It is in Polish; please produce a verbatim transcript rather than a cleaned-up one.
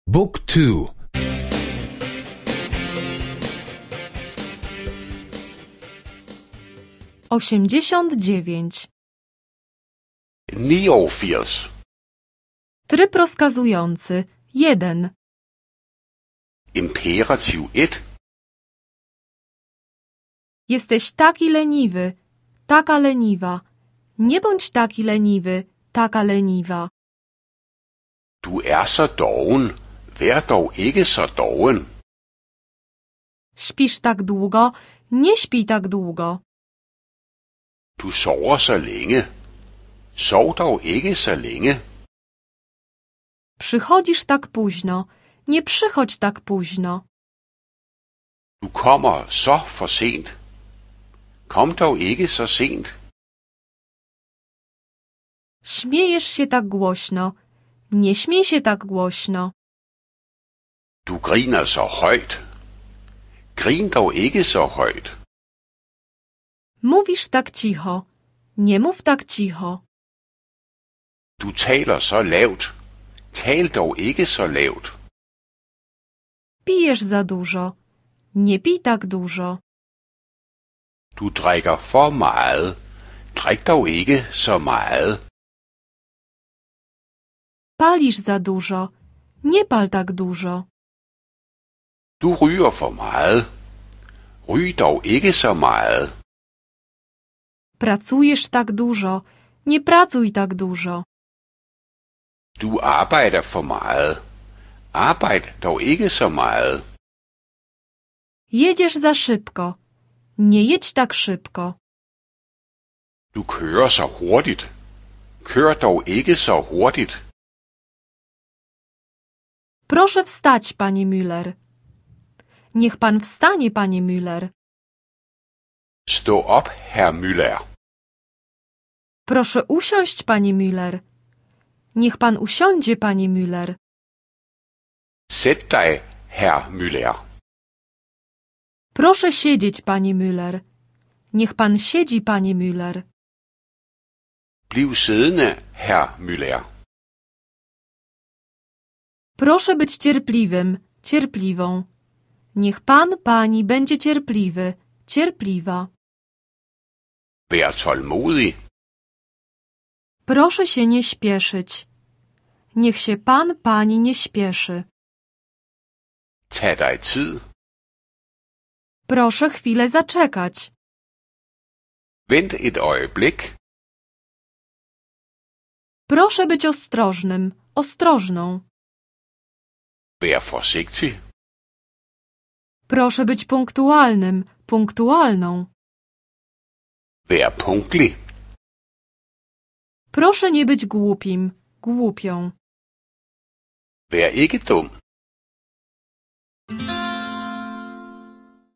Book two. osiemdziesiąt dziewięć. niogfirs. Tryb rozkazujący jeden. Imperativ et. Jesteś taki leniwy, taka leniwa. Nie bądź taki leniwy, taka leniwa. Du er så doven. Vær dog ikke så doven. Śpisz tak długo, nie śpij tak długo. Du sover så længe. Sov dog ikke så længe. Przychodzisz tak późno, nie przychodź tak późno. Du kommer så for sent. Kom dog ikke så sent. Śmiejesz się tak głośno, nie śmiej się tak głośno. Du griner så højt. Grin dog ikke så højt. Mówisz tak cicho, nie mów tak cicho. Du taler så lavt. Tal dog ikke så lavt. Pijesz za dużo, nie pij tak dużo. Du drikker for meget. Drik dog ikke så meget. Palisz za dużo, nie pal tak dużo. Du ryger for meget. Ryg dog ikke så meget. Pracujesz tak dużo, nie pracuj tak dużo. Du arbejder for meget. Arbejd dog ikke så meget. Jedziesz za szybko, nie jedź tak szybko. Du kører så hurtigt. Kør dog ikke så hurtigt. Proszę wstać, panie Müller. Niech pan wstanie, panie Müller. Stå op, herr Müller. Proszę usiąść, panie Müller. Niech pan usiądzie, panie Müller. Sæt dig, herr Müller. Proszę siedzieć, panie Müller. Niech pan siedzi, panie Müller. Bliv siddende, herr Müller. Proszę być cierpliwym, cierpliwą. Niech pan, pani będzie cierpliwy, cierpliwa. Vær tålmodig. Proszę się nie śpieszyć. Niech się pan, pani nie śpieszy. Tag dig tid. Proszę chwilę zaczekać. Vent et øjeblik. Proszę być ostrożnym, ostrożną. Vær forsigtig. Proszę być punktualnym, punktualną. Vær punktlig. Proszę nie być głupim, głupią. Vær ikke dum.